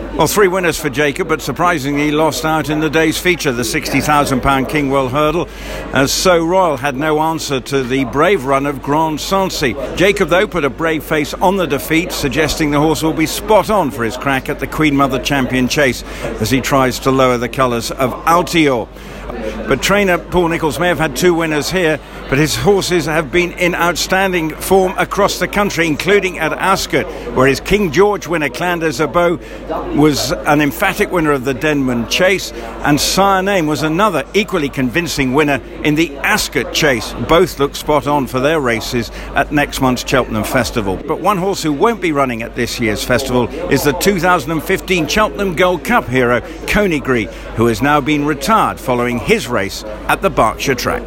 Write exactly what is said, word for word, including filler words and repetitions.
Well, three winners for Jacob, but surprisingly he lost out in the day's feature, the sixty thousand pound Kingwell Hurdle, as So Royal had no answer to the brave run of Grand Sancy. Jacob, though, put a brave face on the defeat, suggesting the horse will be spot on for his crack at the Queen Mother Champion Chase as he tries to lower the colours of Altior. But trainer Paul Nicholls may have had two winners here, but his horses have been in outstanding form across the country, including at Ascot, where his King George winner Clander Zabot was an emphatic winner of the Denman Chase, and Sire Name was another equally convincing winner in the Ascot Chase. Both look spot on for their races at next month's Cheltenham Festival. But one horse who won't be running at this year's festival is the two thousand fifteen Cheltenham Gold Cup hero Conigree, who has now been retired following his race at the Berkshire track.